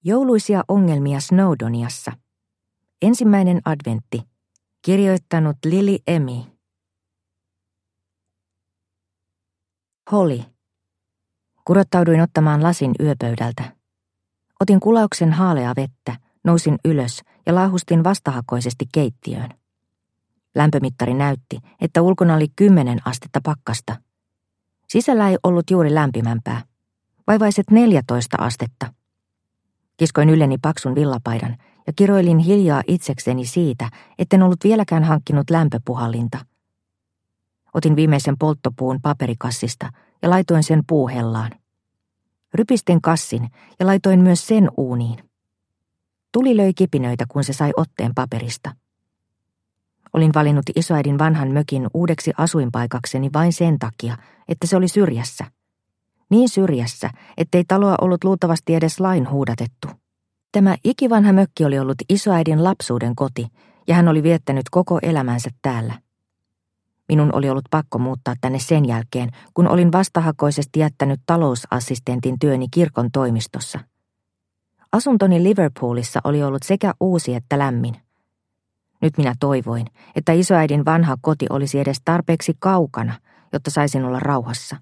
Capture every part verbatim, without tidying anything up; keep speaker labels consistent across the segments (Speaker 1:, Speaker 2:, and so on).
Speaker 1: Jouluisia ongelmia Snowdoniassa. Ensimmäinen adventti. Kirjoittanut Lily Emi. Holly. Kurottauduin ottamaan lasin yöpöydältä. Otin kulauksen haaleaa vettä, nousin ylös ja laahustin vastahakoisesti keittiöön. Lämpömittari näytti, että ulkona oli kymmenen astetta pakkasta. Sisällä ei ollut juuri lämpimämpää. Vaivaiset neljätoista astetta. Kiskoin ylleni paksun villapaidan ja kiroilin hiljaa itsekseni siitä, etten ollut vieläkään hankkinut lämpöpuhallinta. Otin viimeisen polttopuun paperikassista ja laitoin sen puuhellaan. Rypistin kassin ja laitoin myös sen uuniin. Tuli löi kipinöitä, kun se sai otteen paperista. Olin valinnut isoäidin vanhan mökin uudeksi asuinpaikakseni vain sen takia, että se oli syrjässä. Niin syrjässä, ettei taloa ollut luultavasti edes lain huudatettu. Tämä ikivanha mökki oli ollut isoäidin lapsuuden koti, ja hän oli viettänyt koko elämänsä täällä. Minun oli ollut pakko muuttaa tänne sen jälkeen, kun olin vastahakoisesti jättänyt talousassistentin työni kirkon toimistossa. Asuntoni Liverpoolissa oli ollut sekä uusi että lämmin. Nyt minä toivoin, että isoäidin vanha koti olisi edes tarpeeksi kaukana, jotta saisin olla rauhassa.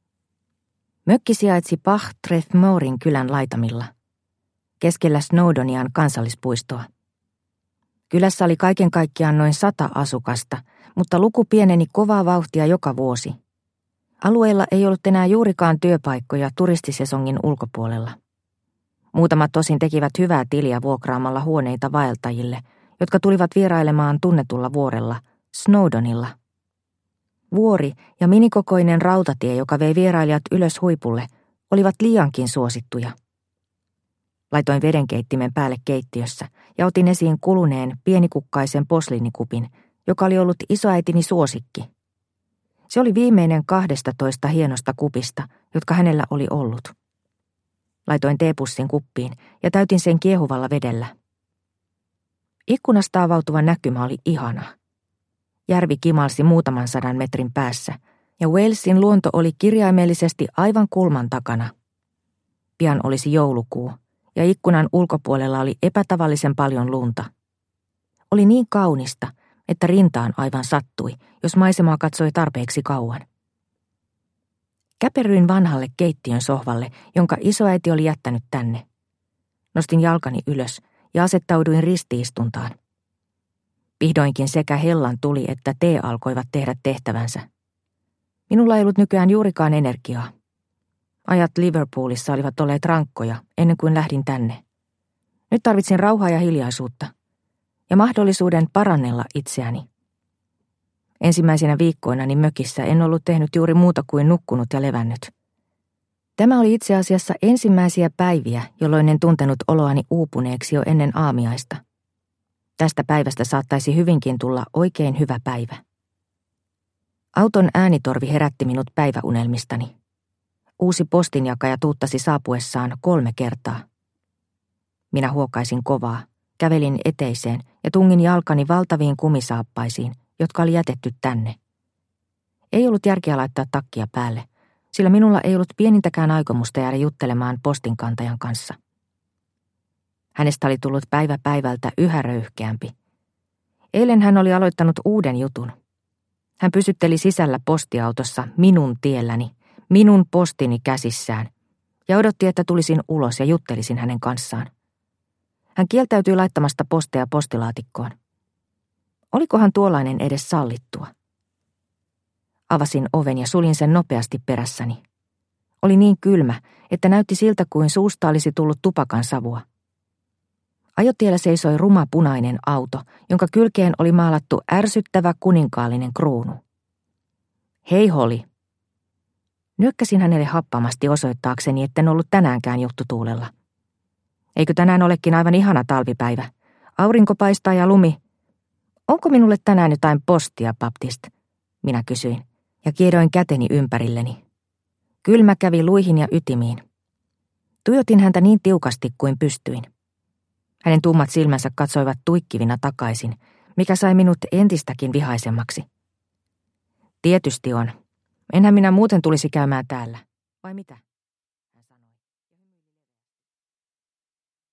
Speaker 1: Mökki sijaitsi Bach-Trethmorin kylän laitamilla, keskellä Snowdonian kansallispuistoa. Kylässä oli kaiken kaikkiaan noin sata asukasta, mutta luku pieneni kovaa vauhtia joka vuosi. Alueella ei ollut enää juurikaan työpaikkoja turistisesongin ulkopuolella. Muutamat tosin tekivät hyvää tiliä vuokraamalla huoneita vaeltajille, jotka tulivat vierailemaan tunnetulla vuorella, Snowdonilla. Vuori ja minikokoinen rautatie, joka vei vierailijat ylös huipulle, olivat liiankin suosittuja. Laitoin vedenkeittimen päälle keittiössä ja otin esiin kuluneen pienikukkaisen posliinikupin, joka oli ollut isoäitini suosikki. Se oli viimeinen kahdesta toista hienosta kupista, jotka hänellä oli ollut. Laitoin teepussin kuppiin ja täytin sen kiehuvalla vedellä. Ikkunasta avautuva näkymä oli ihana. Järvi kimalsi muutaman sadan metrin päässä, ja Walesin luonto oli kirjaimellisesti aivan kulman takana. Pian olisi joulukuu, ja ikkunan ulkopuolella oli epätavallisen paljon lunta. Oli niin kaunista, että rintaan aivan sattui, jos maisemaa katsoi tarpeeksi kauan. Käperyin vanhalle keittiön sohvalle, jonka isoäiti oli jättänyt tänne. Nostin jalkani ylös ja asettauduin ristiistuntaan. Vihdoinkin sekä hellan tuli että tee alkoivat tehdä tehtävänsä. Minulla ei ollut nykyään juurikaan energiaa. Ajat Liverpoolissa olivat olleet rankkoja ennen kuin lähdin tänne. Nyt tarvitsin rauhaa ja hiljaisuutta ja mahdollisuuden parannella itseäni. Ensimmäisinä viikkoinani mökissä en ollut tehnyt juuri muuta kuin nukkunut ja levännyt. Tämä oli itse asiassa ensimmäisiä päiviä, jolloin en tuntenut oloani uupuneeksi jo ennen aamiaista. Tästä päivästä saattaisi hyvinkin tulla oikein hyvä päivä. Auton äänitorvi herätti minut päiväunelmistani. Uusi postinjakaja tuuttasi saapuessaan kolme kertaa. Minä huokaisin kovaa, kävelin eteiseen ja tungin jalkani valtaviin kumisaappaisiin, jotka oli jätetty tänne. Ei ollut järkeä laittaa takkia päälle, sillä minulla ei ollut pienintäkään aikomusta jäädä juttelemaan postinkantajan kanssa. Hänestä oli tullut päivä päivältä yhä röyhkeämpi. Eilen hän oli aloittanut uuden jutun. Hän pysytteli sisällä postiautossa minun tielläni, minun postini käsissään, ja odotti, että tulisin ulos ja juttelisin hänen kanssaan. Hän kieltäytyi laittamasta posteja postilaatikkoon. Olikohan tuollainen edes sallittua? Avasin oven ja suljin sen nopeasti perässäni. Oli niin kylmä, että näytti siltä kuin suusta olisi tullut tupakan savua. Ajotiellä seisoi ruma punainen auto, jonka kylkeen oli maalattu ärsyttävä kuninkaallinen kruunu. Hei Holly. Nyökkäsin hänelle happamasti osoittaakseni, etten ollut tänäänkään juttutuulella. Eikö tänään olekin aivan ihana talvipäivä? Aurinko paistaa ja lumi. Onko minulle tänään jotain postia, Baptist? Minä kysyin ja kiedoin käteni ympärilleni. Kylmä kävi luihin ja ytimiin. Tuijotin häntä niin tiukasti kuin pystyin. Hänen tummat silmänsä katsoivat tuikkivina takaisin, mikä sai minut entistäkin vihaisemmaksi. Tietysti on. Enhän minä muuten tulisi käymään täällä. Vai mitä?